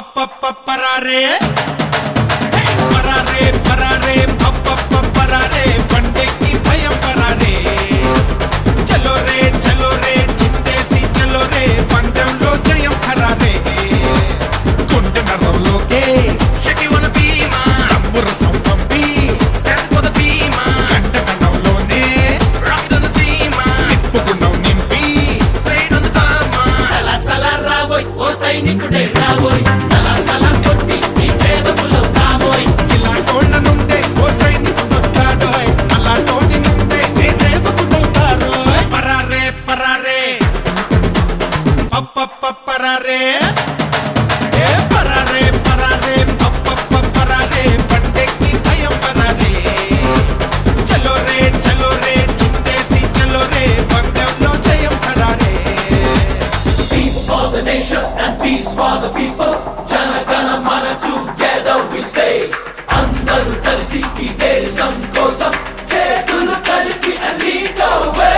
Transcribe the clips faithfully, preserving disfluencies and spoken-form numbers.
పరారే పరారే పరారే పరారే బండెక్కి భయం పరారే చలో రే చలో రే చిందేసి చలో రే పందెంలో జయం పరారే గుండె నరంలోకే తమ్ముర సంపంపి కంటకణంలోనే నిప్పుకున్నావు నింపి సైనికుడే రాబోయ్ సలాం సలాం కొట్టి నీ సేవకులం కాబోయ్ ఇలా కోళ్ళ నుండే ఓ సైనికుడు వస్తాడోయ్ అలా తోటి నుండే నీ సేవకుడవుతారోయ్ పరారే పరారే పప్ప పరారే ఏ పరారే పరారే పప్ప పరారే బండెక్కి భయం పరారే చలో రే చలో రే చిందేసి చలో రే పందెంలో జయం పరారే Peace for the nation and peace for the people. Jana Gana Mana together we say. Andaru kalisi ee desam kosam chekulu kalipi and lead the way.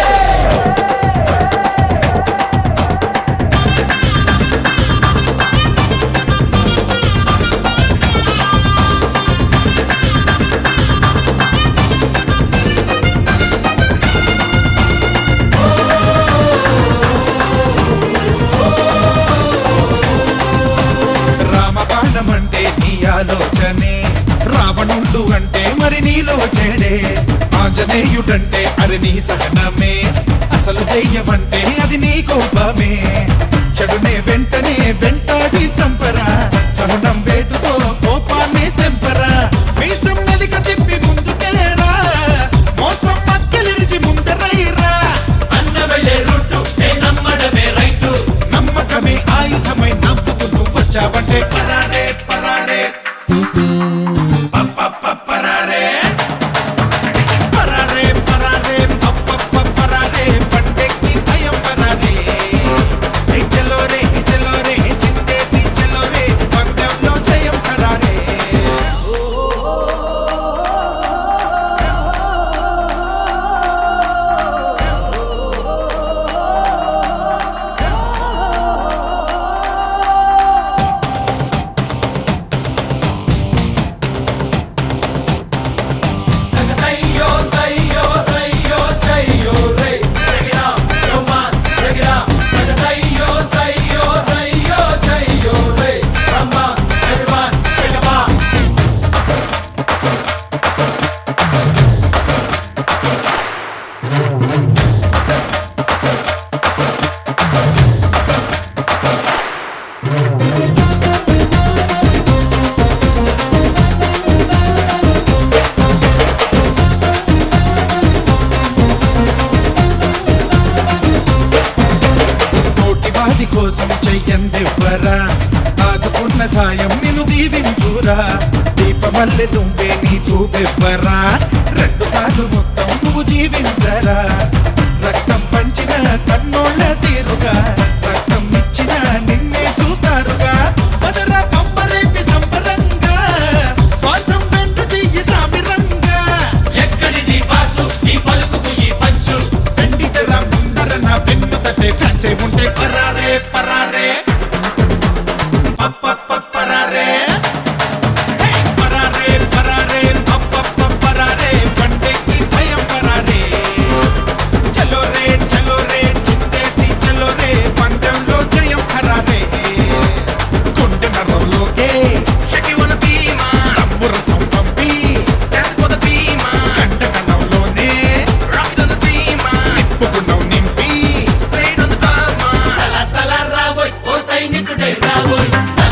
రామబాణమంటే నీ ఆలోచనే రావణుడు అంటే మరి నీలో చెడే ఆంజనేయుడంటే అది నీ సహనమే అసలు దెయ్యమంటే అది నీ కోపమే చెడునే వెంటనే వెంటాడి చంపరా సహనం వేటుతో కోపాన్ని తెంపరా మీసం మెలిక తిప్పి ముందుకేరా మోసం మక్కలిరిచి ముందరైరా అన్న వెళ్ళే రూటు ఏ నమ్మడమే రైటు నమ్మకమే ఆయుధమై నవ్వుతూ నువ్వు వచ్చావంటే పరారే పరారే పప్ప పరారే పరారే పరారే పప్ప పరారే బండెక్కి భయం పరారే హే చలో రే చలో రే చిందేసి చలో రే పందెంలో జయం పరారే Takayo sayo rayo chayo ray. Break it up, come on, break it up. Takayo sayo rayo chayo ray. Come on, everyone, shake it up. కోటి వాడి కోసం చెయ్యందివ్వరా ఆదుకున్న సాయం నిన్ను దీవించురా దీపమల్లె నువ్వే నీ చూపెవ్వరా రెండు సార్లు మొత్తం నువ్వు జీవించరా రక్తం పంచిన కన్నోళ్ళ తీరుగా రక్తం ఇచ్చిన నిన్నే చూస్తారుగా మదరా పంబరేపి సంబరంగా స్వార్థం వెంట దిగి సామిరంగా ఎక్కడిది బాసు నీ పలుకుకు ఈ పంచు వెండి తెర ముందర నా వెన్ను తట్టే ఫ్యాన్సే ఉంటే పరారే పరారే పప్ప పరారే హే పరారే పరారే పప్ప పరారే బండెక్కి భయం పరారే చలో రే చలో రే చిందేసి చలో రే పందెంలో జయం పరారే గుండె నరంలోకే Shake you wanna be mine, తమ్ముర సంపంపి dance for the beam mine. కంటకణంలోనే Rock on the scene mine, నిప్పుకున్నావు నింపి played on the drum mine. Sala sala raboy, o సైనికుడే రాబోయ్.